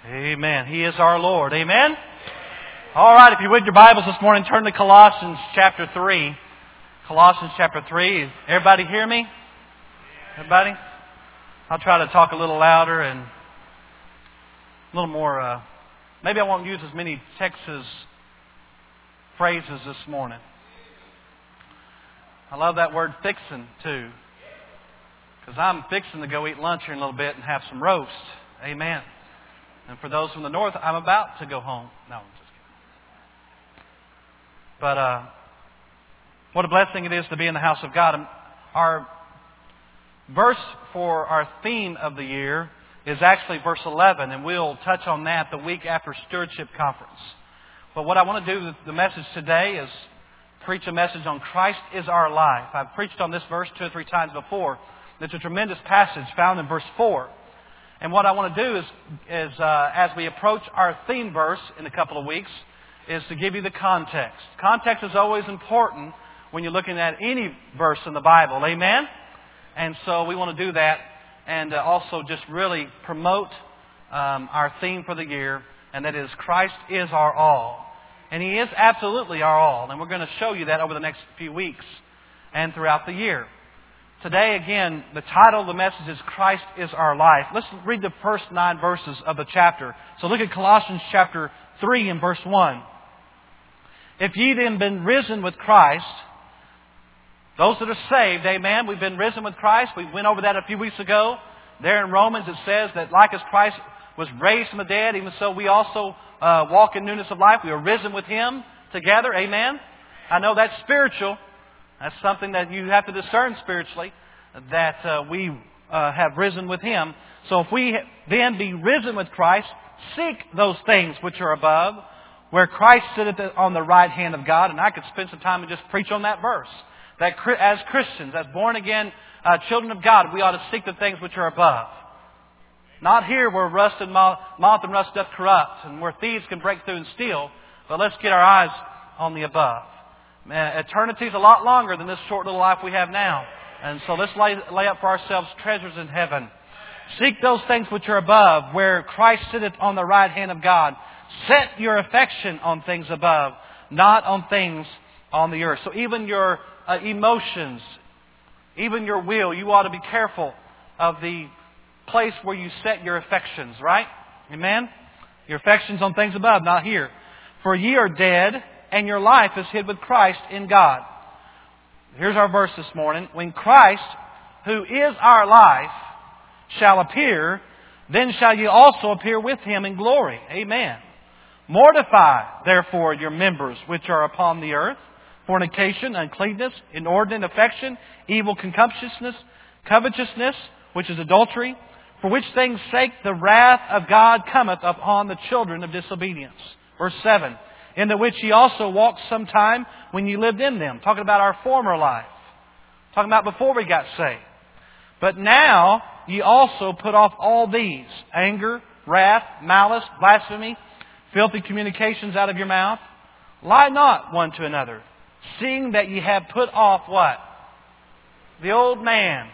Amen. He is our Lord. Amen? All right, if you're with your Bibles this morning, turn to Colossians chapter 3. Colossians chapter 3. Everybody hear me? Everybody? I'll try to talk a little louder and a little more... maybe I won't use as many Texas phrases this morning. I love that word fixin' too. Because I'm fixing to go eat lunch here in a little bit and have some roast. Amen. And for those from the north, I'm about to go home. No, I'm just kidding. But what a blessing it is to be in the house of God. Our verse for our theme of the year is actually verse 11, and we'll touch on that the week after Stewardship Conference. But what I want to do with the message today is preach a message on Christ is our life. I've preached on this verse 2 or 3 times before. It's a tremendous passage found in verse 4. And what I want to do is as we approach our theme verse in a couple of weeks, is to give you the context. Context is always important when you're looking at any verse in the Bible. Amen? And so we want to do that and also just really promote our theme for the year, and that is Christ is our all. And He is absolutely our all. And we're going to show you that over the next few weeks and throughout the year. Today, again, the title of the message is Christ is our life. Let's read the first 9 verses of the chapter. So look at Colossians chapter 3 and verse 1. If ye then been risen with Christ, those that are saved, amen, we've been risen with Christ. We went over that a few weeks ago. There in Romans it says that like as Christ was raised from the dead, even so we also walk in newness of life. We are risen with Him together, amen. I know that's spiritual. That's something that you have to discern spiritually, that we have risen with Him. So if we then be risen with Christ, seek those things which are above, where Christ sitteth on the right hand of God. And I could spend some time and just preach on that verse. That as Christians, as born again children of God, we ought to seek the things which are above. Not here where rust and moth and rust doth corrupt, and where thieves can break through and steal, but let's get our eyes on the above. Man, eternity is a lot longer than this short little life we have now. And so let's lay up for ourselves treasures in heaven. Seek those things which are above, where Christ sitteth on the right hand of God. Set your affection on things above, not on things on the earth. So even your emotions, even your will, you ought to be careful of the place where you set your affections, right? Amen? Your affections on things above, not here. For ye are dead, and your life is hid with Christ in God. Here's our verse this morning. When Christ, who is our life, shall appear, then shall ye also appear with Him in glory. Amen. Mortify, therefore, your members which are upon the earth, fornication, uncleanness, inordinate affection, evil covetousness, which is adultery, for which things' sake the wrath of God cometh upon the children of disobedience. Verse 7. In the which ye also walked sometime when ye lived in them. Talking about our former life. Talking about before we got saved. But now ye also put off all these: anger, wrath, malice, blasphemy, filthy communications out of your mouth. Lie not one to another, seeing that ye have put off what? The old man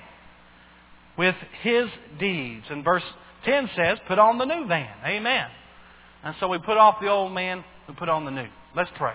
with his deeds. And verse 10 says, put on the new man. Amen. And so we put off the old man, we put on the new. Let's pray.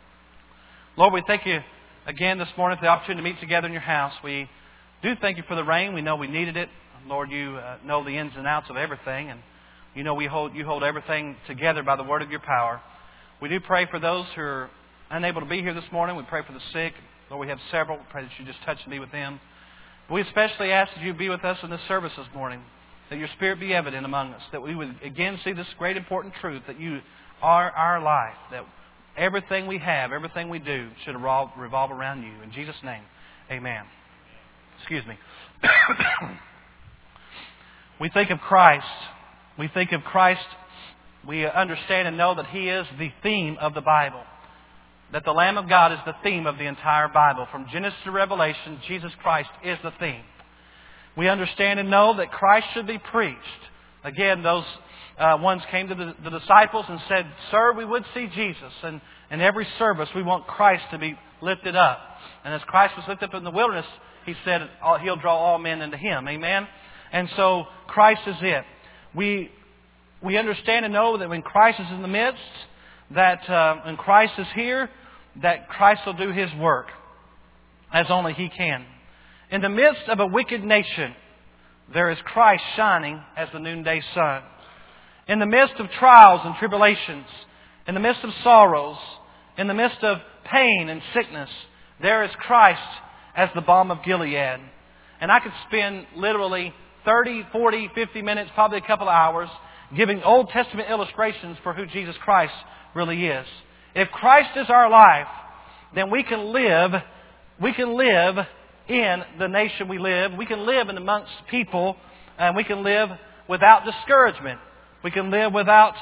Lord, we thank You again this morning for the opportunity to meet together in Your house. We do thank You for the rain. We know we needed it. Lord, You know the ins and outs of everything. And You know You hold everything together by the word of Your power. We do pray for those who are unable to be here this morning. We pray for the sick. Lord, we have several. We pray that You just touch and be with them. We especially ask that You be with us in this service this morning. That Your Spirit be evident among us. That we would again see this great important truth. That You are our life. That everything we have, everything we do should revolve around You. In Jesus' name, amen. Excuse me. We think of Christ. We think of Christ. We understand and know that He is the theme of the Bible. That the Lamb of God is the theme of the entire Bible. From Genesis to Revelation, Jesus Christ is the theme. We understand and know that Christ should be preached. Again, those ones came to the disciples and said, Sir, we would see Jesus. And in every service, we want Christ to be lifted up. And as Christ was lifted up in the wilderness, He said He'll draw all men into Him. Amen? And so Christ is it. We We understand and know that when Christ is in the midst, that when Christ is here, that Christ will do His work as only He can. In the midst of a wicked nation, there is Christ shining as the noonday sun. In the midst of trials and tribulations, in the midst of sorrows, in the midst of pain and sickness, there is Christ as the balm of Gilead. And I could spend literally 30, 40, 50 minutes, probably a couple of hours, giving Old Testament illustrations for who Jesus Christ really is. If Christ is our life, then we can live in the nation we live. We can live in amongst people, and we can live without discouragement. We can live without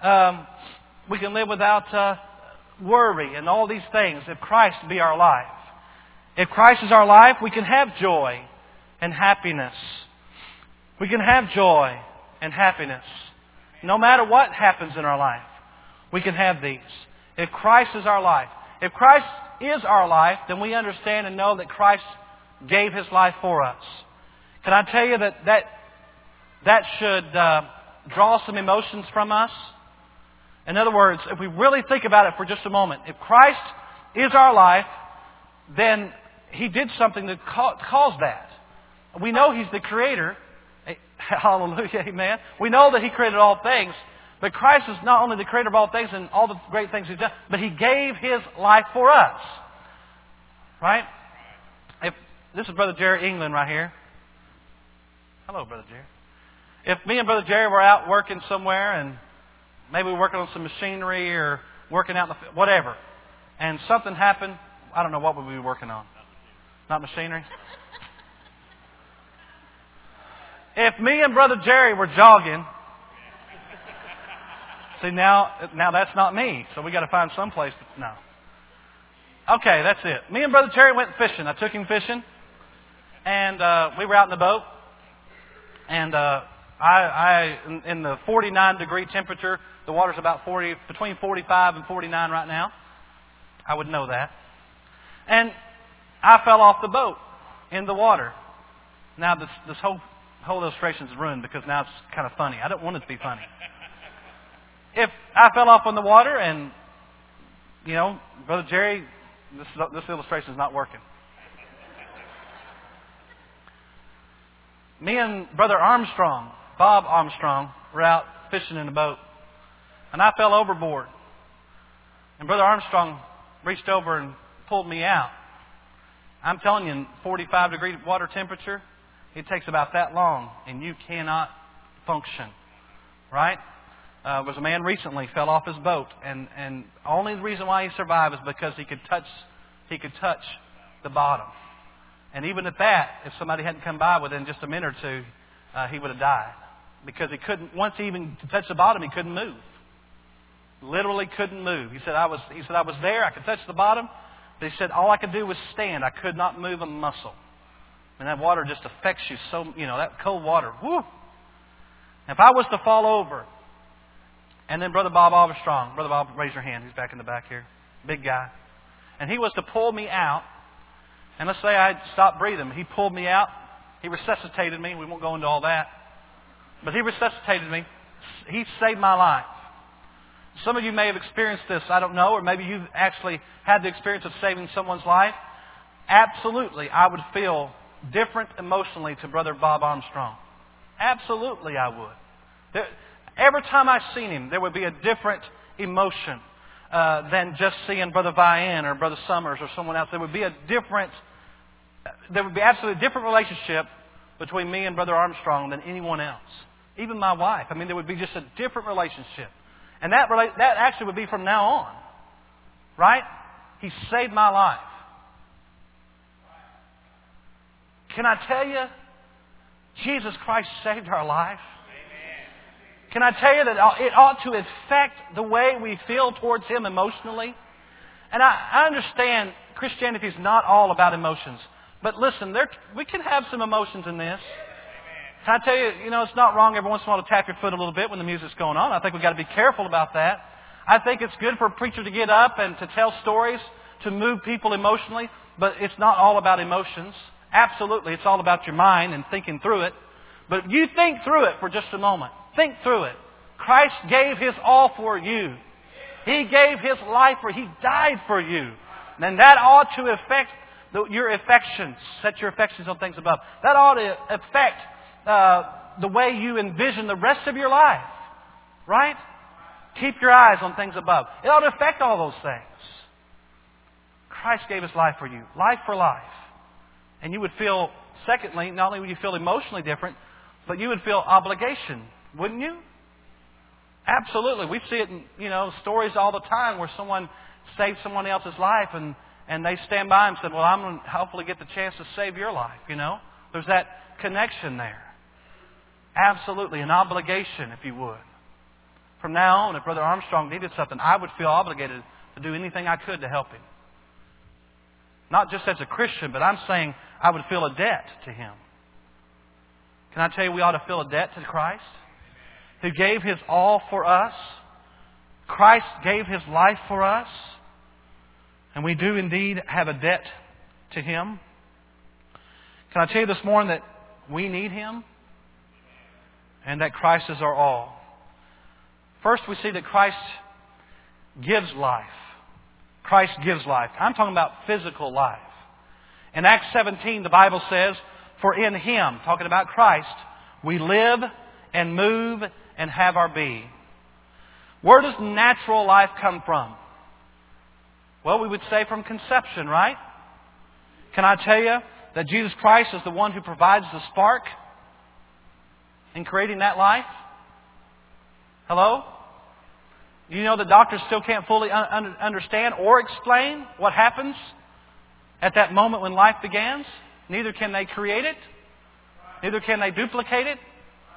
worry and all these things if Christ be our life. If Christ is our life, we can have joy and happiness. We can have joy and happiness. No matter what happens in our life, we can have these. If Christ is our life. If Christ is our life, then we understand and know that Christ gave His life for us. Can I tell you that should draw some emotions from us? In other words, if we really think about it for just a moment, if Christ is our life, then He did something to cause that. We know He's the Creator. Hallelujah, amen. We know that He created all things, but Christ is not only the Creator of all things and all the great things He's done, but He gave His life for us. Right? This is Brother Jerry England right here. Hello, Brother Jerry. If me and Brother Jerry were out working somewhere and maybe we're working on some machinery or working out in the whatever, and something happened, I don't know what would we be working on. Not machinery? If me and Brother Jerry were jogging, see now that's not me, so we got to find some place to, no. Okay, that's it. Me and Brother Jerry went fishing. I took him fishing, and we were out in the boat, and I in the 49 degree temperature, the water's about between 45 and 49 right now. I would know that. And I fell off the boat in the water. Now this whole illustration is ruined because now it's kind of funny. I don't want it to be funny. If I fell off in the water and, Brother Jerry, this illustration is not working. Me and Brother Armstrong, Bob Armstrong, were out fishing in a boat. And I fell overboard. And Brother Armstrong reached over and pulled me out. I'm telling you, in 45 degree water temperature, it takes about that long, and you cannot function. Right? There was a man recently fell off his boat, and only the reason why he survived is because he could touch the bottom. And even at that, if somebody hadn't come by within just a minute or two, he would have died. Because he couldn't, once he even touched the bottom, he couldn't move. Literally couldn't move. He said, I was there, I could touch the bottom, but he said, all I could do was stand. I could not move a muscle. And that water just affects you so, that cold water. Whoo! If I was to fall over, and then Brother Bob Armstrong, Brother Bob, raise your hand. He's back in the back here. Big guy. And he was to pull me out. And let's say I stopped breathing. He pulled me out. He resuscitated me. We won't go into all that. But He resuscitated me. He saved my life. Some of you may have experienced this, I don't know, or maybe you've actually had the experience of saving someone's life. Absolutely, I would feel different emotionally to Brother Bob Armstrong. Absolutely, I would. Every time I've seen him, there would be a different emotion than just seeing Brother Vian or Brother Summers or someone else. There would be absolutely a different relationship between me and Brother Armstrong than anyone else. Even my wife. There would be just a different relationship. And that actually would be from now on. Right? He saved my life. Can I tell you, Jesus Christ saved our life? Can I tell you that it ought to affect the way we feel towards Him emotionally? And I understand Christianity is not all about emotions. But listen, we can have some emotions in this. Can I tell you, it's not wrong every once in a while to tap your foot a little bit when the music's going on. I think we've got to be careful about that. I think it's good for a preacher to get up and to tell stories, to move people emotionally. But it's not all about emotions. Absolutely, it's all about your mind and thinking through it. But you think through it for just a moment. Think through it. Christ gave His all for you. He gave His life for you. He died for you. And that ought to affect your affections. Set your affections on things above. That ought to affect the way you envision the rest of your life. Right? Keep your eyes on things above. It ought to affect all those things. Christ gave His life for you. Life for life. And you would feel, secondly, not only would you feel emotionally different, but you would feel obligation. Wouldn't you? Absolutely. We see it in, stories all the time where someone saved someone else's life and they stand by and said, well, I'm going to hopefully get the chance to save your life, There's that connection there. Absolutely. An obligation, if you would. From now on, if Brother Armstrong needed something, I would feel obligated to do anything I could to help him. Not just as a Christian, but I'm saying I would feel a debt to him. Can I tell you we ought to feel a debt to Christ? Who gave His all for us. Christ gave His life for us. And we do indeed have a debt to Him. Can I tell you this morning that we need Him? And that Christ is our all. First, we see that Christ gives life. Christ gives life. I'm talking about physical life. In Acts 17, the Bible says, for in Him, talking about Christ, we live and move and have our being. Where does natural life come from? Well, we would say from conception, right? Can I tell you that Jesus Christ is the one who provides the spark in creating that life? Hello? You know the doctors still can't fully understand or explain what happens at that moment when life begins. Neither can they create it. Neither can they duplicate it.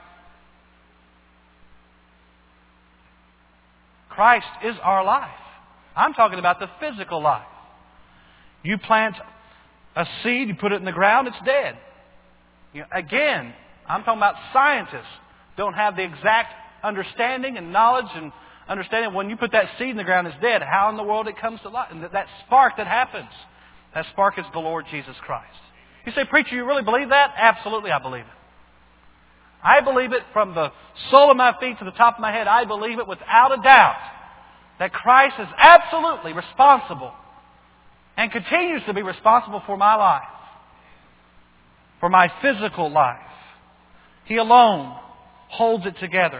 Christ is our life. I'm talking about the physical life. You plant a seed, you put it in the ground, it's dead. Again, I'm talking about scientists don't have the exact understanding and knowledge and understanding when you put that seed in the ground, it's dead. How in the world it comes to life? And that spark that happens, that spark is the Lord Jesus Christ. You say, preacher, you really believe that? Absolutely, I believe it. I believe it from the sole of my feet to the top of my head. I believe it without a doubt that Christ is absolutely responsible and continues to be responsible for my life, for my physical life. He alone holds it together.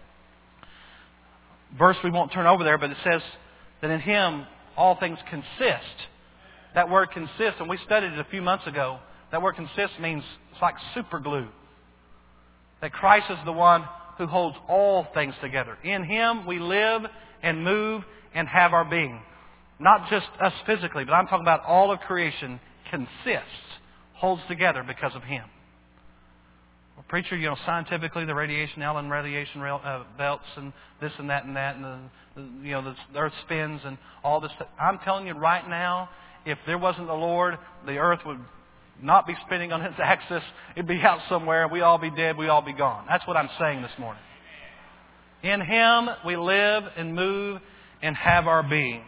Verse we won't turn over there, but it says that in Him all things consist. That word consist, and we studied it a few months ago, that word consist means it's like super glue. That Christ is the one who holds all things together. In Him we live and move and have our being. Not just us physically, but I'm talking about all of creation consists, holds together because of Him. Well, preacher, scientifically the radiation belts and this and that, and the earth spins and all this. I'm telling you right now, if there wasn't the Lord, the earth would not be spinning on its axis. It'd be out somewhere. We'd all be dead. We'd all be gone. That's what I'm saying this morning. In Him we live and move and have our being.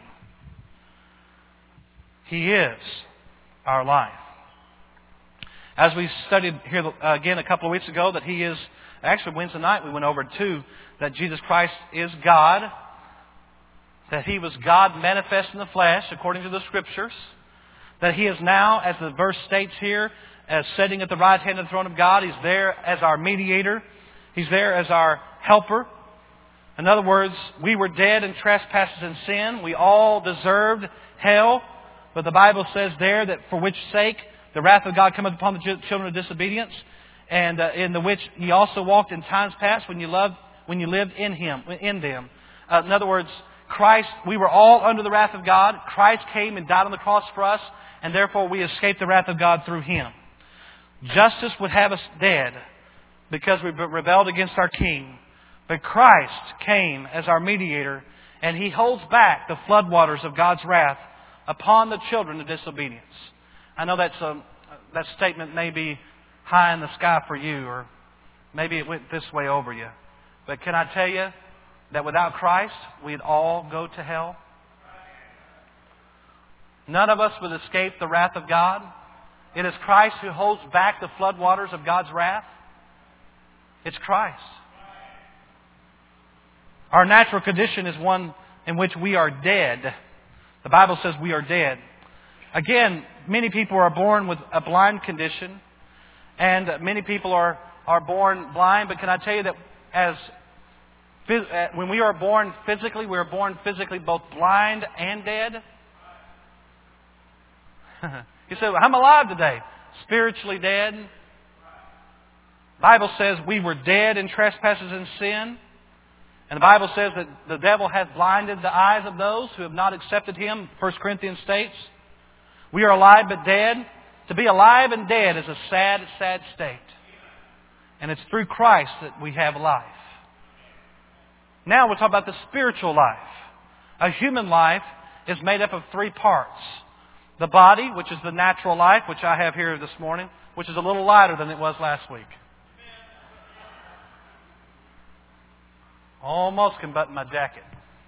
He is our life. As we studied here again a couple of weeks ago, that He is, actually Wednesday night we went over too, that Jesus Christ is God, that He was God manifest in the flesh according to the Scriptures, that He is now, as the verse states here, as sitting at the right hand of the throne of God. He's there as our mediator. He's there as our helper. In other words, we were dead in trespasses and sin. We all deserved hell. But the Bible says there that for which sake the wrath of God cometh upon the children of disobedience, and in the which ye also walked in times past when you lived in Him, in them. In other words, Christ, we were all under the wrath of God. Christ came and died on the cross for us, and therefore we escaped the wrath of God through Him. Justice would have us dead because we rebelled against our King. But Christ came as our mediator, and He holds back the floodwaters of God's wrath upon the children of disobedience. I know that statement may be high in the sky for you, or maybe it went this way over you. But can I tell you that without Christ, we'd all go to hell? None of us would escape the wrath of God. It is Christ who holds back the floodwaters of God's wrath. It's Christ. Our natural condition is one in which we are dead. The Bible says we are dead. Again, many people are born with a blind condition, and many people are born blind. But can I tell you that when we are born physically, we are born physically both blind and dead? You say, well, I'm alive today. Spiritually dead. The Bible says we were dead in trespasses and sin. And the Bible says that the devil has blinded the eyes of those who have not accepted Him, 1 Corinthians states. We are alive but dead. To be alive and dead is a sad, sad state. And it's through Christ that we have life. Now we'll talk about the spiritual life. A human life is made up of three parts. The body, which is the natural life, which I have here this morning, which is a little lighter than it was last week. Almost can button my jacket.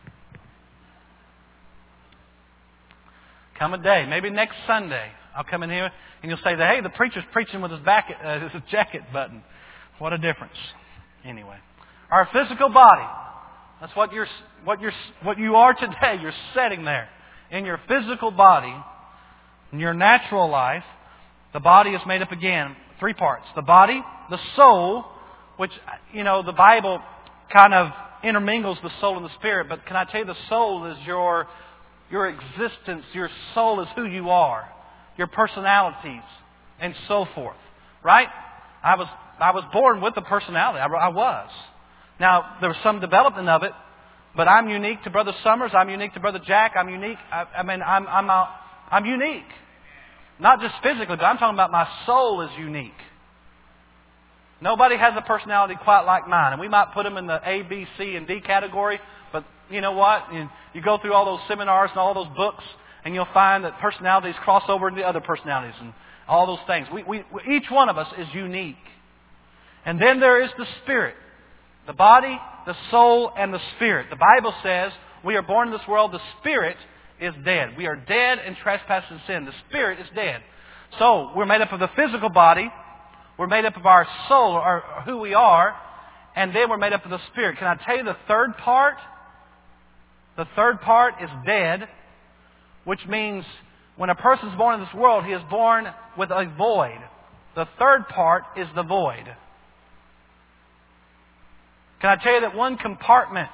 Come a day, maybe next Sunday, I'll come in here and you'll say, hey, the preacher's preaching with his jacket button. What a difference. Anyway, our physical body. That's what you are today. You're sitting there in your physical body. In your natural life, the body is made up again, three parts. The body, the soul, which, the Bible kind of intermingles the soul and the spirit. But can I tell you, the soul is your existence. Your soul is who you are. Your personalities and so forth. Right? I was born with a personality. I was. Now, there was some development of it, but I'm unique to Brother Summers. I'm unique to Brother Jack. I'm unique. I'm unique. Not just physically, but I'm talking about my soul is unique. Nobody has a personality quite like mine. And we might put them in the A, B, C, and D category, but you know what? You go through all those seminars and all those books, and you'll find that personalities cross over into other personalities and all those things. Each one of us is unique. And then there is the spirit. The body, the soul, and the spirit. The Bible says we are born in this world. The spirit is dead. We are dead in trespass and sin. The spirit is dead. So we're made up of the physical body. We're made up of our soul, or who we are. And then we're made up of the spirit. Can I tell you the third part? The third part is dead, which means when a person is born in this world, he is born with a void. The third part is the void. Can I tell you that one compartment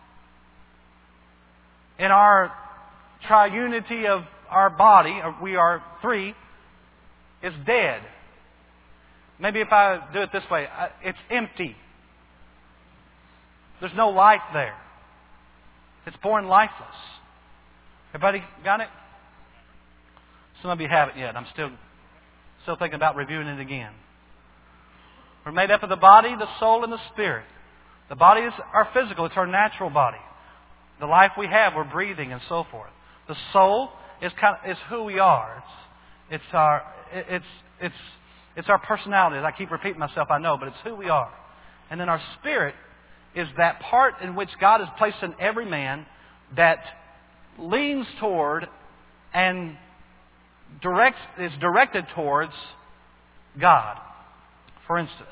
in our triunity of our body, we are three, is dead. Maybe if I do it this way, it's empty. There's no life there. It's born lifeless. Everybody got it? Some of you haven't yet. I'm still thinking about reviewing it again. We're made up of the body, the soul, and the spirit. The body is our physical. It's our natural body. The life we have, we're breathing and so forth. The soul is who we are. It's our personality. As I keep repeating myself, I know, but it's who we are. And then our spirit is that part in which God has placed in every man that leans toward and is directed towards God. For instance,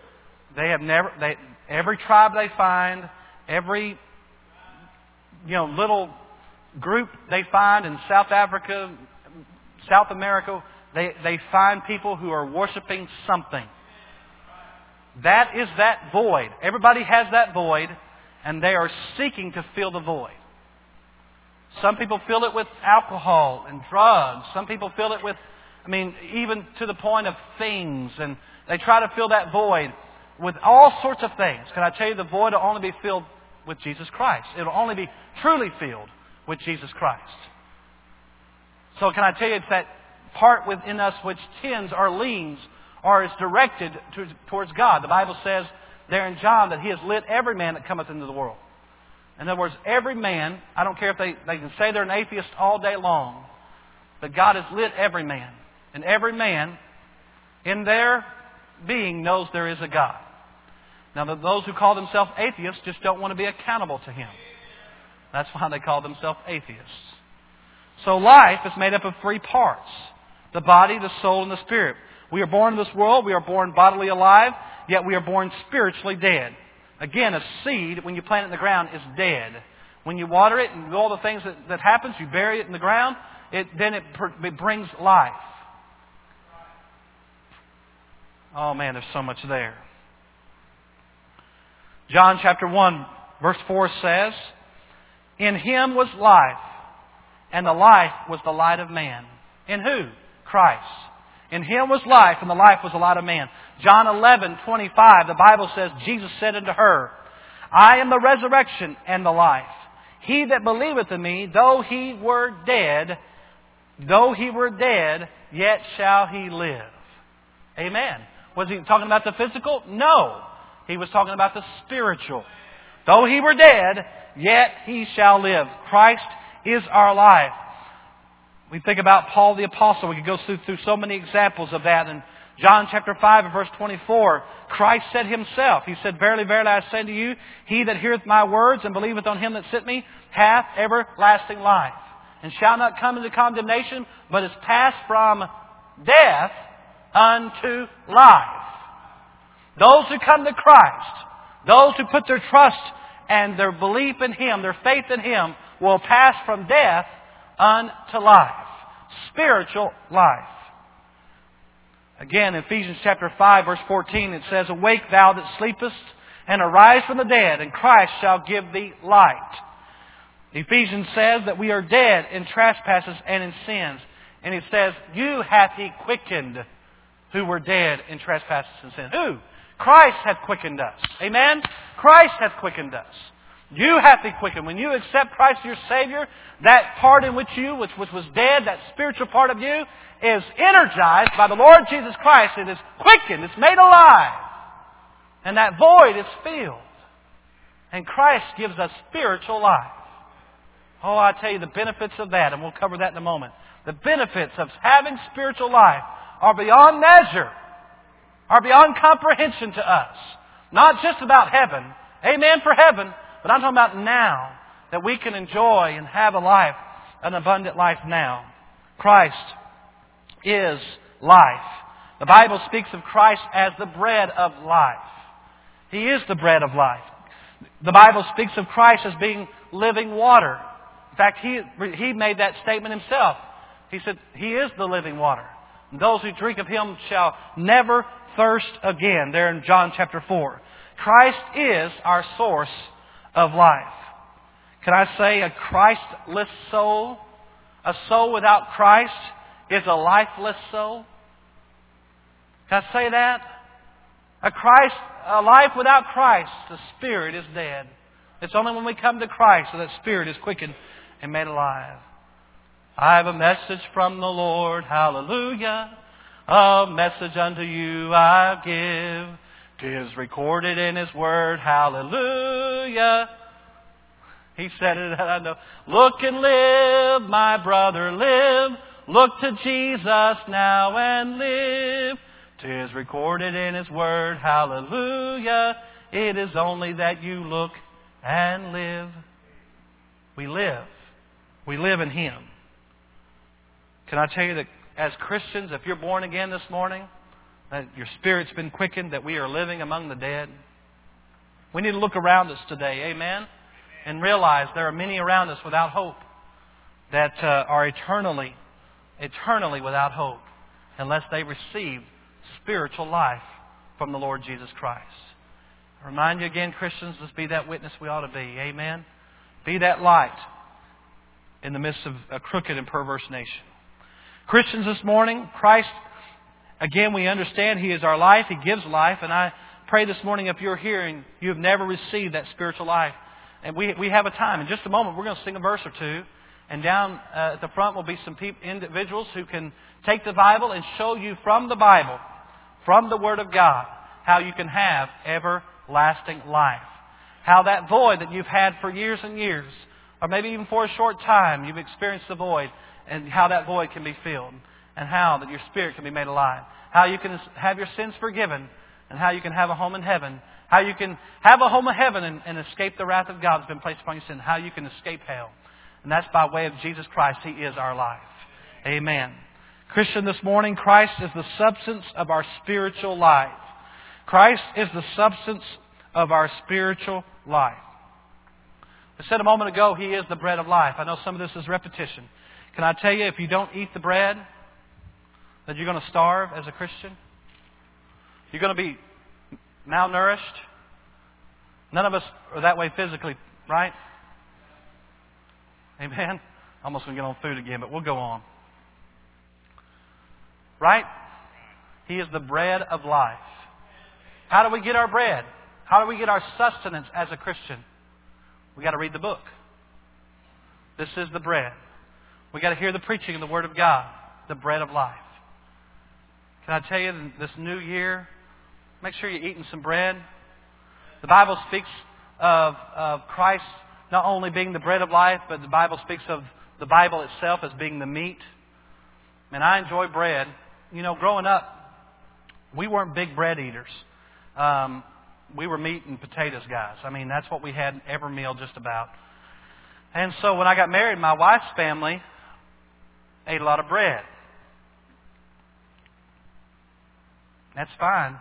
every tribe they find, every little group they find in South Africa, South America, they find people who are worshiping something. That is that void. Everybody has that void, and they are seeking to fill the void. Some people fill it with alcohol and drugs. Some people fill it with, even to the point of things, and they try to fill that void with all sorts of things. Can I tell you, the void will only be filled with Jesus Christ. It will only be truly filled with Jesus Christ. So can I tell you, it's that part within us which tends or leans or is directed towards God. The Bible says there in John that He has lit every man that cometh into the world. In other words, every man, I don't care if they can say they're an atheist all day long, but God has lit every man. And every man in their being knows there is a God. Now, those who call themselves atheists just don't want to be accountable to Him. That's why they call themselves atheists. So life is made up of three parts. The body, the soul, and the spirit. We are born in this world. We are born bodily alive, yet we are born spiritually dead. Again, a seed, when you plant it in the ground, is dead. When you water it and do all the things that happens, you bury it in the ground, it brings life. Oh man, there's so much there. John chapter 1, verse 4 says, "In Him was life, and the life was the light of man." In who? Christ. In Him was life, and the life was the light of man. John 11:25, the Bible says, Jesus said unto her, "I am the resurrection and the life. He that believeth in me, though he were dead, yet shall he live." Amen. Was He talking about the physical? No. He was talking about the spiritual. Though he were dead, yet he shall live. Christ is our life. We think about Paul the Apostle. We could go through so many examples of that. In John chapter 5 and verse 24, Christ said Himself, He said, "Verily, verily, I say unto you, he that heareth my words and believeth on Him that sent me hath everlasting life, and shall not come into condemnation, but is passed from death unto life." Those who come to Christ, those who put their trust and their belief in Him, their faith in Him, will pass from death unto life. Spiritual life. Again, in Ephesians chapter 5, verse 14, it says, "Awake thou that sleepest, and arise from the dead, and Christ shall give thee light." Ephesians says that we are dead in trespasses and in sins. And it says, "You hath He quickened who were dead in trespasses and sins." Who? Christ hath quickened us. Amen? Christ hath quickened us. You have to be quickened. When you accept Christ as your Savior, that part in which was dead, that spiritual part of you, is energized by the Lord Jesus Christ. It is quickened. It's made alive. And that void is filled. And Christ gives us spiritual life. Oh, I tell you the benefits of that, and we'll cover that in a moment. The benefits of having spiritual life are beyond measure, are beyond comprehension to us. Not just about heaven. Amen for heaven. But I'm talking about now, that we can enjoy and have a life, an abundant life now. Christ is life. The Bible speaks of Christ as the bread of life. He is the bread of life. The Bible speaks of Christ as being living water. In fact, He made that statement Himself. He said, He is the living water. And those who drink of Him shall never thirst again. There in John chapter 4. Christ is our source of life. Can I say a Christless soul, a soul without Christ, is a lifeless soul? Can I say that? A life without Christ, the spirit is dead. It's only when we come to Christ that spirit is quickened and made alive. I have a message from the Lord, hallelujah. A message unto you I give. 'Tis recorded in His Word, hallelujah. He said it, I know. Look and live, my brother, live. Look to Jesus now and live. 'Tis recorded in His Word, hallelujah. It is only that you look and live. We live. We live in Him. Can I tell you that as Christians, if you're born again this morning, that your spirit's been quickened, that we are living among the dead? We need to look around us today, amen? And realize there are many around us without hope, that are eternally without hope, unless they receive spiritual life from the Lord Jesus Christ. I remind you again, Christians, let's be that witness we ought to be, amen? Be that light in the midst of a crooked and perverse nation. Christians this morning, Christ, again, we understand He is our life. He gives life. And I pray this morning, if you're here and you have never received that spiritual life, and we have a time. In just a moment, we're going to sing a verse or two. And down at the front will be some individuals who can take the Bible and show you from the Bible, from the Word of God, how you can have everlasting life. How that void that you've had for years and years, or maybe even for a short time, you've experienced the void, and how that void can be filled, and how that your spirit can be made alive. How you can have your sins forgiven, and how you can have a home in heaven. How you can have a home in heaven and escape the wrath of God that's been placed upon your sin. How you can escape hell. And that's by way of Jesus Christ. He is our life. Amen. Christian, this morning, Christ is the substance of our spiritual life. Christ is the substance of our spiritual life. I said a moment ago, He is the bread of life. I know some of this is repetition. Can I tell you, if you don't eat the bread, that you're going to starve as a Christian? You're going to be malnourished? None of us are that way physically, right? Amen? Almost going to get on food again, but we'll go on. Right? He is the bread of life. How do we get our bread? How do we get our sustenance as a Christian? We got to read the book. This is the bread. We got to hear the preaching of the Word of God, the bread of life. Can I tell you, this new year, make sure you're eating some bread. The Bible speaks of Christ not only being the bread of life, but the Bible speaks of the Bible itself as being the meat. And I enjoy bread. You know, growing up, we weren't big bread eaters. We were meat and potatoes guys. I mean, that's what we had every meal just about. And so when I got married, my wife's family ate a lot of bread. That's fine.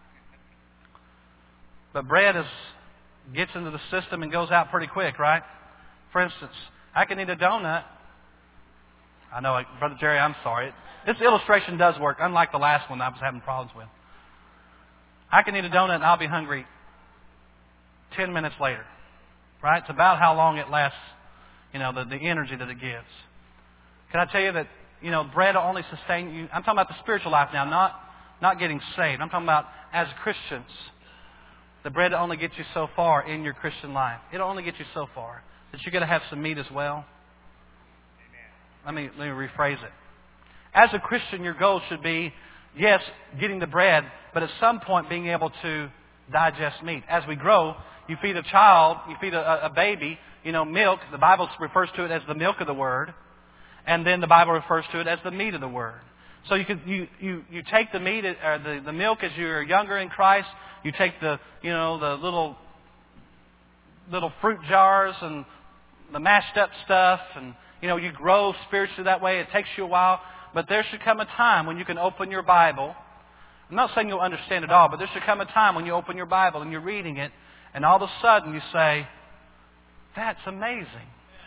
But bread gets into the system and goes out pretty quick, right? For instance, I can eat a donut. I know, Brother Jerry, I'm sorry. This illustration does work, unlike the last one I was having problems with. I can eat a donut and I'll be hungry 10 minutes later. Right? It's about how long it lasts, you know, the energy that it gives. Can I tell you that, you know, bread will only sustain you? I'm talking about the spiritual life now, not getting saved. I'm talking about as Christians. The bread will only get you so far in your Christian life. It'll only get you so far. That you're going to have some meat as well. Let me rephrase it. As a Christian, your goal should be, yes, getting the bread, but at some point being able to digest meat. As we grow, you feed a child, you feed a baby, you know, milk. The Bible refers to it as the milk of the Word. And then the Bible refers to it as the meat of the Word. So you take the meat, or the milk as you're younger in Christ. You take the little fruit jars and the mashed up stuff, and you grow spiritually that way. It takes you a while, but there should come a time when you can open your Bible. I'm not saying you'll understand it all, but there should come a time when you open your Bible and you're reading it, and all of a sudden you say, "That's amazing,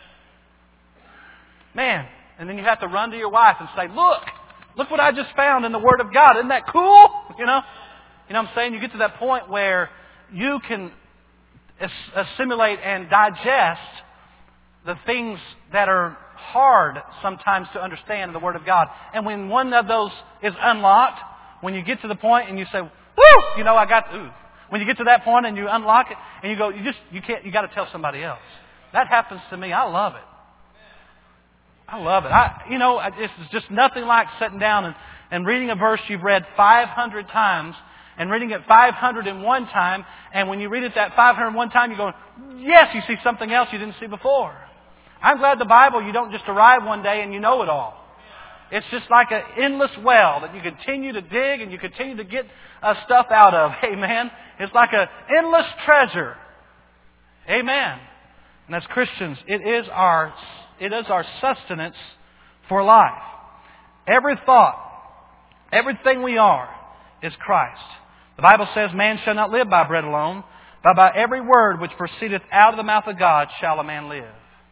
man!" And then you have to run to your wife and say, "Look what I just found in the Word of God. Isn't that cool?" You know what I'm saying? You get to that point where you can assimilate and digest the things that are hard sometimes to understand in the Word of God. And when one of those is unlocked, when you get to the point and you say, "Woo!" When you get to that point and you unlock it and you go, you got to tell somebody else. That happens to me. I love it. I love it. It's just nothing like sitting down and reading a verse you've read 500 times and reading it 501 time. And when you read it that 501 time, you're going, yes, you see something else you didn't see before. I'm glad the Bible, you don't just arrive one day and you know it all. It's just like an endless well that you continue to dig and you continue to get stuff out of. Amen. It's like an endless treasure. Amen. And as Christians, it is our sustenance for life. Every thought, everything we are is Christ. The Bible says, "Man shall not live by bread alone, but by every word which proceedeth out of the mouth of God shall a man live."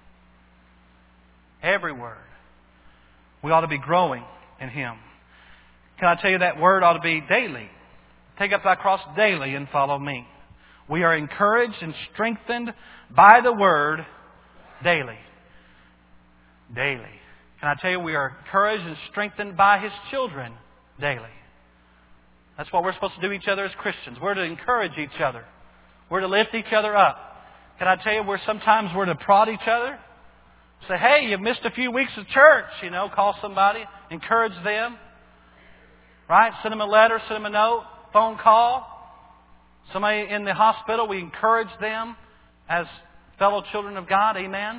Every word. We ought to be growing in Him. Can I tell you that word ought to be daily? Take up thy cross daily and follow me. We are encouraged and strengthened by the Word daily. Daily. Can I tell you, we are encouraged and strengthened by His children daily. That's what we're supposed to do each other as Christians. We're to encourage each other. We're to lift each other up. Can I tell you, sometimes we're to prod each other? Say, "Hey, you've missed a few weeks of church." Call somebody, encourage them. Right? Send them a letter, send them a note, phone call. Somebody in the hospital, we encourage them as fellow children of God. Amen.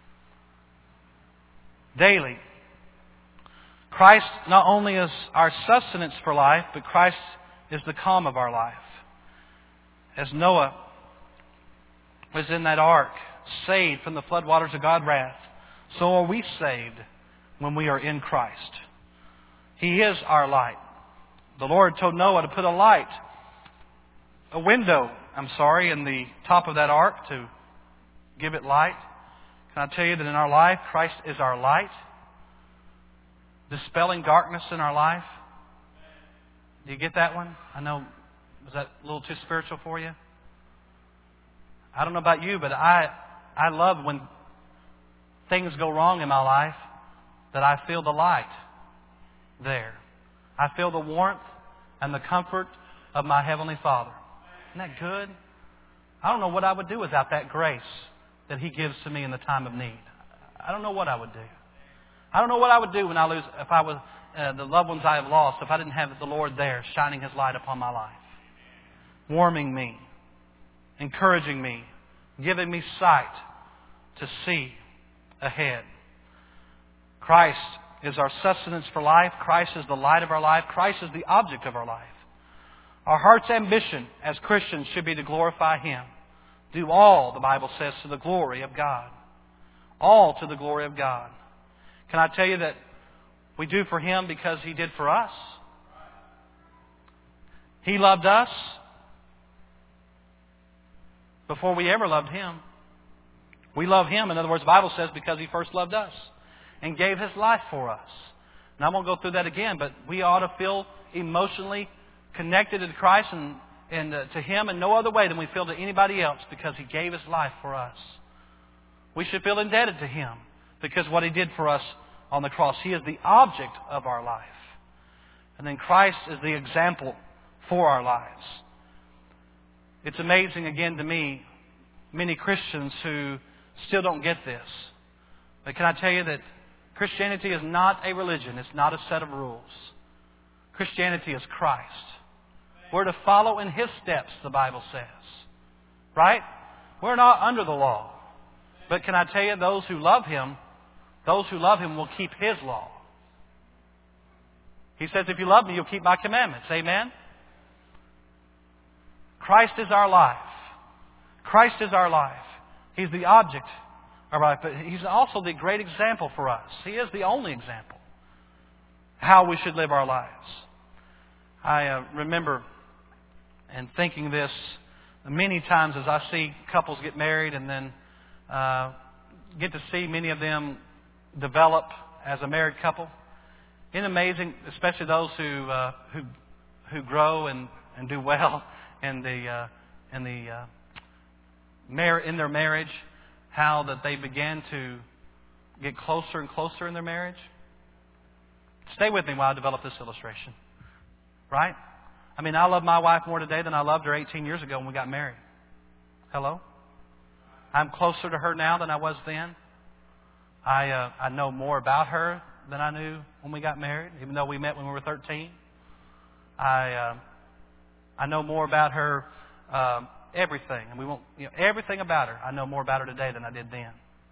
Daily. Christ not only is our sustenance for life, but Christ is the calm of our life. As Noah was in that ark, saved from the floodwaters of God's wrath, so are we saved when we are in Christ. He is our light. The Lord told Noah to put a light, a window, I'm sorry, in the top of that ark to give it light. Can I tell you that in our life, Christ is our light, dispelling darkness in our life? Do you get that one? I know, was that a little too spiritual for you? I don't know about you, but I love when things go wrong in my life that I feel the light there. I feel the warmth and the comfort of my Heavenly Father. Isn't that good? I don't know what I would do without that grace that He gives to me in the time of need. I don't know what I would do. I don't know what I would do when I lose, if I was the loved ones I have lost, if I didn't have the Lord there shining His light upon my life, warming me, encouraging me, giving me sight to see ahead. Christ is our sustenance for life. Christ is the light of our life. Christ is the object of our life. Our heart's ambition as Christians should be to glorify Him. Do all, the Bible says, to the glory of God. All to the glory of God. Can I tell you that we do for Him because He did for us? He loved us before we ever loved Him. We love Him, in other words, the Bible says, because He first loved us and gave His life for us. And I won't go through that again, but we ought to feel emotionally connected to Christ and to Him in no other way than we feel to anybody else, because He gave His life for us. We should feel indebted to Him because of what He did for us on the cross. He is the object of our life. And then Christ is the example for our lives. It's amazing, again, to me, many Christians who still don't get this. But can I tell you that Christianity is not a religion. It's not a set of rules. Christianity is Christ. We're to follow in His steps, the Bible says. Right? We're not under the law. But can I tell you, those who love Him will keep His law. He says, if you love me, you'll keep my commandments. Amen? Christ is our life. Christ is our life. He's the object of our life. But He's also the great example for us. He is the only example how we should live our lives. I remember and thinking this many times as I see couples get married and then get to see many of them develop as a married couple. Isn't it amazing, especially those who grow and do well in their marriage, how that they begin to get closer and closer in their marriage? Stay with me while I develop this illustration. Right? I mean, I love my wife more today than I loved her 18 years ago when we got married. Hello? I'm closer to her now than I was then. I know more about her than I knew when we got married, even though we met when we were 13. I know more about her, everything, and we won't, everything about her. I know more about her today than I did then.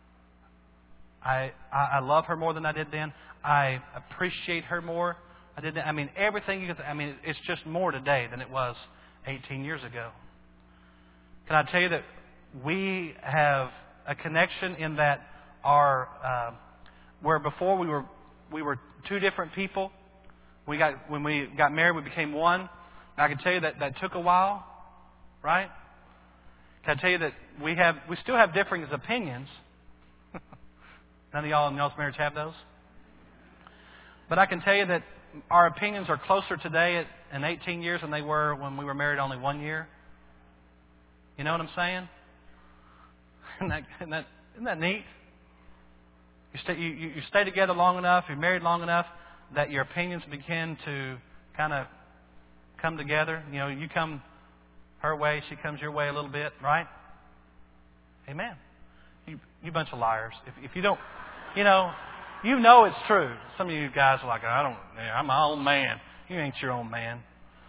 I love her more than I did then. I appreciate her more. Everything it's just more today than it was 18 years ago. Can I tell you that we have a connection in that where before we were two different people. When we got married, we became one. And I can tell you that took a while, right? Can I tell you that we still have differing opinions? None of y'all in y'all's marriage have those. But I can tell you that our opinions are closer today in 18 years than they were when we were married only 1 year. You know what I'm saying? Isn't that neat? You stay together long enough, you're married long enough, that your opinions begin to kind of come together. You come her way, she comes your way a little bit, right? Amen. You bunch of liars. If you don't, you know it's true. Some of you guys are like, I'm my own man. You ain't your own man.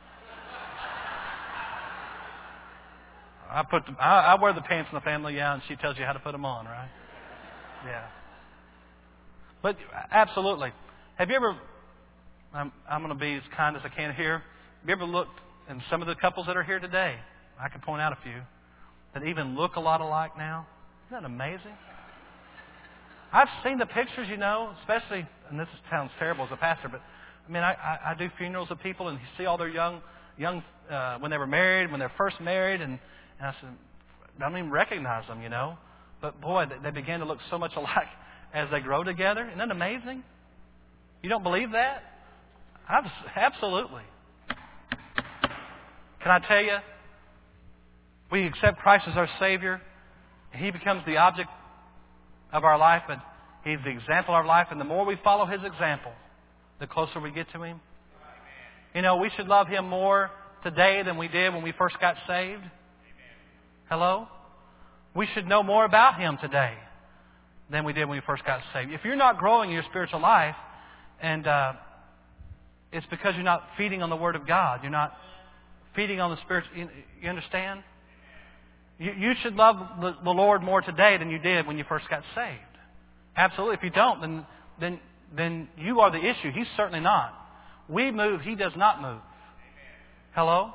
I wear the pants in the family, and she tells you how to put them on, right? Yeah. But absolutely. Have you ever, I'm going to be as kind as I can here. Have you ever looked, and some of the couples that are here today, I can point out a few, that even look a lot alike now? Isn't that amazing? I've seen the pictures, especially, and this sounds terrible as a pastor, but I do funerals of people and you see all their young when they were married, when they're first married, and And I said, I don't even recognize them, But boy, they began to look so much alike as they grow together. Isn't that amazing? You don't believe that? Absolutely. Can I tell you, we accept Christ as our Savior, and He becomes the object of our life, but He's the example of our life, and the more we follow His example, the closer we get to Him. We should love Him more today than we did when we first got saved. Hello? We should know more about Him today than we did when we first got saved. If you're not growing in your spiritual life, and it's because you're not feeding on the Word of God, you're not feeding on the Spirit. You understand? You should love the Lord more today than you did when you first got saved. Absolutely. If you don't, then you are the issue. He's certainly not. We move. He does not move. Hello?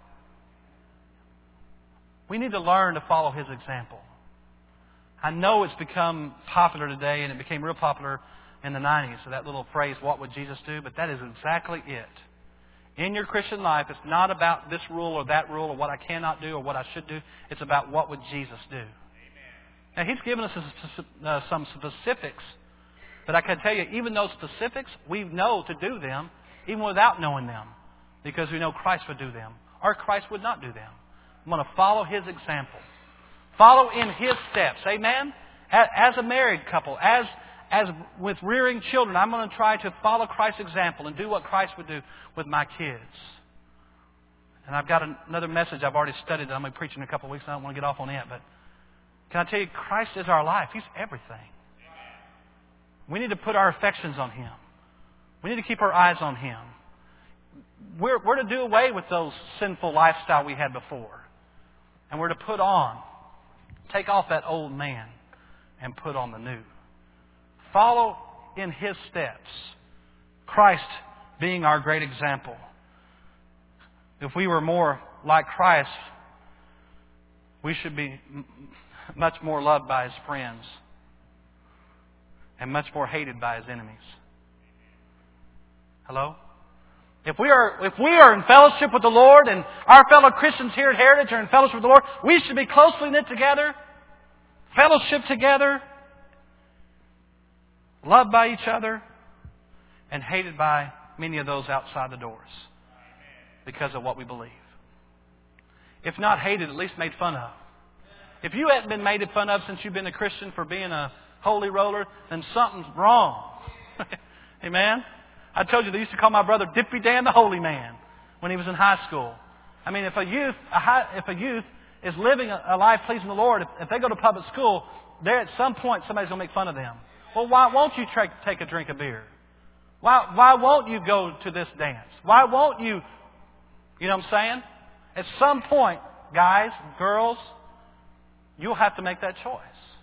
We need to learn to follow His example. I know it's become popular today, and it became real popular in the 90s. So that little phrase, what would Jesus do? But that is exactly it. In your Christian life, it's not about this rule or that rule or what I cannot do or what I should do. It's about what would Jesus do. Amen. Now, He's given us some specifics. But I can tell you, even those specifics, we know to do them, even without knowing them. Because we know Christ would do them. Or Christ would not do them. I'm going to follow His example. Follow in His steps. Amen? As a married couple, as with rearing children, I'm going to try to follow Christ's example and do what Christ would do with my kids. And I've got another message I've already studied that I'm going to preach in a couple of weeks. I don't want to get off on it, but can I tell you, Christ is our life. He's everything. We need to put our affections on Him. We need to keep our eyes on Him. We're to do away with those sinful lifestyle we had before. And we're to take off that old man and put on the new. Follow in His steps. Christ being our great example. If we were more like Christ, we should be much more loved by His friends and much more hated by His enemies. Hello? If we are in fellowship with the Lord and our fellow Christians here at Heritage are in fellowship with the Lord, we should be closely knit together, fellowship together, loved by each other, and hated by many of those outside the doors because of what we believe. If not hated, at least made fun of. If you haven't been made fun of since you've been a Christian for being a holy roller, then something's wrong. Amen? I told you they used to call my brother Dippy Dan the Holy Man when he was in high school. I mean, if a youth is living a life pleasing the Lord, if they go to public school, there at some point somebody's going to make fun of them. Well, why won't you take a drink of beer? Why won't you go to this dance? Why won't you? You know what I'm saying? At some point, guys, girls, you'll have to make that choice.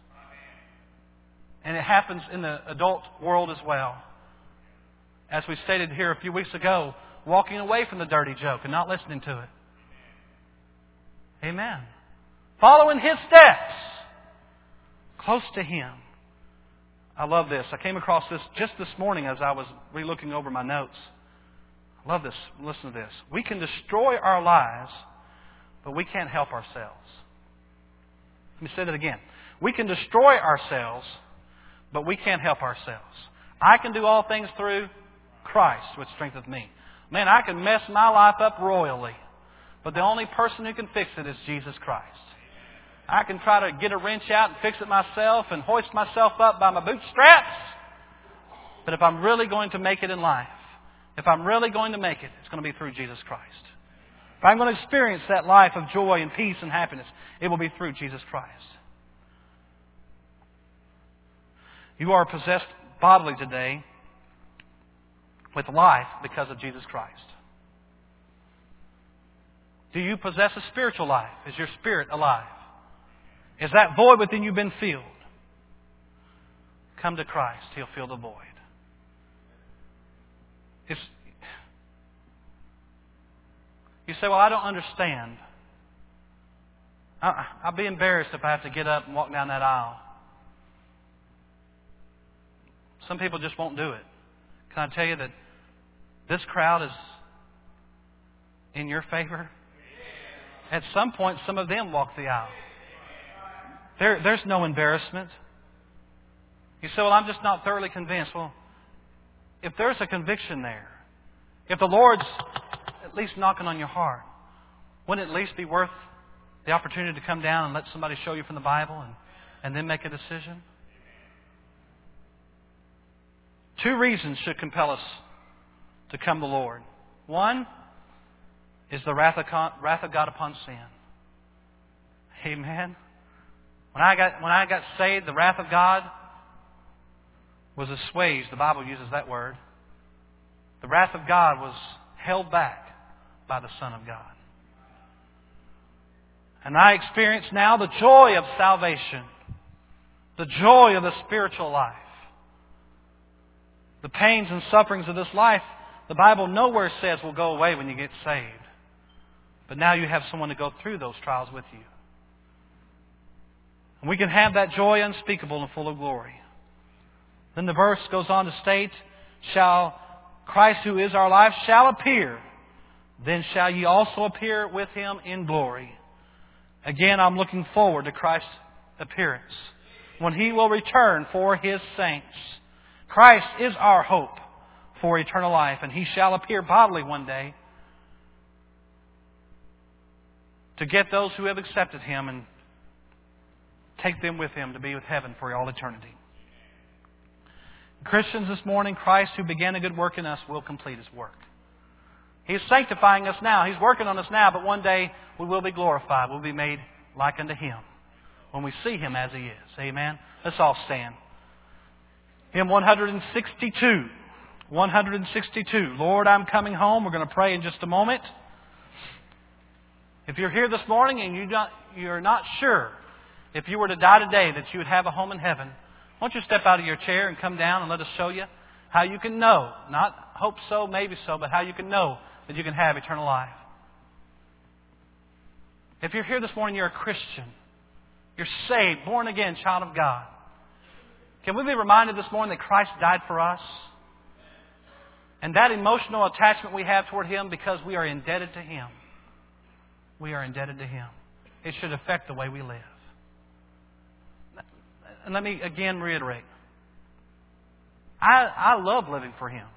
And it happens in the adult world as well. As we stated here a few weeks ago, walking away from the dirty joke and not listening to it. Amen. Following His steps. Close to Him. I love this. I came across this just this morning as I was re-looking over my notes. I love this. Listen to this. We can destroy our lives, but we can't help ourselves. Let me say that again. We can destroy ourselves, but we can't help ourselves. I can do all things through Christ, which strengtheneth me. Man, I can mess my life up royally, but the only person who can fix it is Jesus Christ. I can try to get a wrench out and fix it myself and hoist myself up by my bootstraps, but if I'm really going to make it in life, if I'm really going to make it, it's going to be through Jesus Christ. If I'm going to experience that life of joy and peace and happiness, it will be through Jesus Christ. You are possessed bodily today with life because of Jesus Christ. Do you possess a spiritual life? Is your spirit alive? Is that void within you been filled? Come to Christ. He'll fill the void. You say, well, I don't understand. I'll be embarrassed if I have to get up and walk down that aisle. Some people just won't do it. Can I tell you that this crowd is in your favor? at some point, some of them walk the aisle. There's no embarrassment. You say, well, I'm just not thoroughly convinced. Well, if there's a conviction there, if the Lord's at least knocking on your heart, wouldn't it at least be worth the opportunity to come down and let somebody show you from the Bible and then make a decision? 2 reasons should compel us to come to the Lord. One is the wrath of God upon sin. Amen. When I got saved, the wrath of God was assuaged. The Bible uses that word. The wrath of God was held back by the Son of God. And I experience now the joy of salvation, the joy of the spiritual life. The pains and sufferings of this life, the Bible nowhere says will go away when you get saved. But now you have someone to go through those trials with you. And we can have that joy unspeakable and full of glory. Then the verse goes on to state, shall Christ who is our life shall appear, then shall ye also appear with Him in glory. Again, I'm looking forward to Christ's appearance, when He will return for His saints. Christ is our hope for eternal life, and He shall appear bodily one day to get those who have accepted Him and take them with Him to be with heaven for all eternity. Christians, this morning, Christ who began a good work in us will complete His work. He's sanctifying us now. He's working on us now, but one day we will be glorified. We'll be made like unto Him when we see Him as He is. Amen. Let's all stand. Hymn 162. 162. Lord, I'm coming home. We're going to pray in just a moment. If you're here this morning and you're not sure if you were to die today that you would have a home in heaven, why don't you step out of your chair and come down and let us show you how you can know, not hope so, maybe so, but how you can know that you can have eternal life. If you're here this morning, you're a Christian. You're saved, born again, child of God. Can we be reminded this morning that Christ died for us? And that emotional attachment we have toward Him because we are indebted to Him. We are indebted to Him. It should affect the way we live. And let me again reiterate. I love living for Him.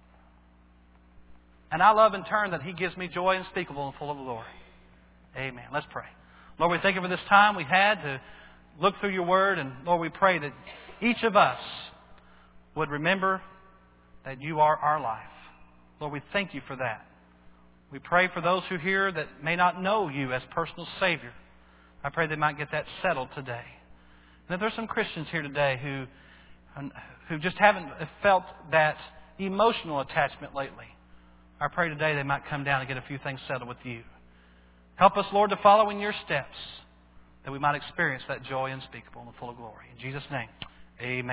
And I love in turn that He gives me joy unspeakable and full of glory. Amen. Let's pray. Lord, we thank You for this time we had to look through Your Word. And Lord, we pray that each of us would remember that You are our life. Lord, we thank You for that. We pray for those who hear that may not know You as personal Savior. I pray they might get that settled today. And if there's some Christians here today who just haven't felt that emotional attachment lately, I pray today they might come down and get a few things settled with You. Help us, Lord, to follow in Your steps, that we might experience that joy unspeakable and full of glory. In Jesus' name, amen.